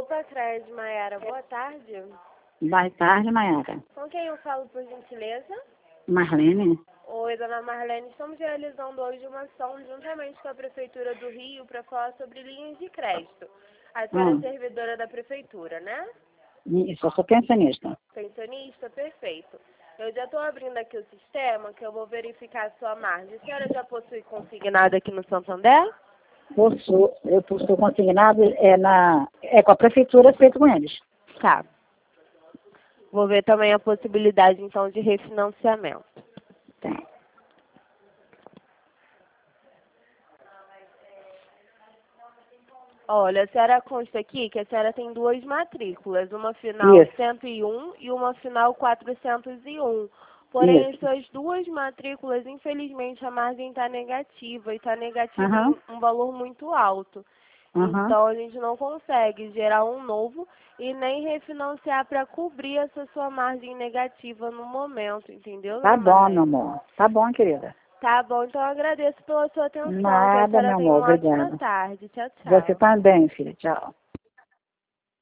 Opa, Crédito, Maiara, boa tarde. Boa tarde, Maiara. Com quem eu falo, por gentileza? Marlene? Oi, dona Marlene, estamos realizando hoje uma ação juntamente com a Prefeitura do Rio para falar sobre linhas de crédito. A senhora é servidora da Prefeitura, né? Isso, eu sou pensionista. Pensionista, perfeito. Eu já estou abrindo aqui o sistema, que eu vou verificar a sua margem. A senhora já possui consignado aqui no Santander? Eu possuo consignado com a prefeitura, feito com eles. Tá. Vou ver também a possibilidade, então, de refinanciamento. Tem. Olha, a senhora consta aqui que a senhora tem duas matrículas, uma final Isso. 101 e uma final 401. Porém, Isso. essas duas matrículas, infelizmente, a margem está negativa, e está negativa Aham. em um valor muito alto. Aham. Então, a gente não consegue gerar um novo e nem refinanciar para cobrir essa sua margem negativa no momento, entendeu? Tá dona bom, Marlene? meu amor. Tá bom, querida. Tá bom, então eu agradeço pela sua atenção. Que a Nada, senhora meu tenha amor. uma ótima Obrigada. tarde. Tchau, tchau. Você também, filha. Tchau.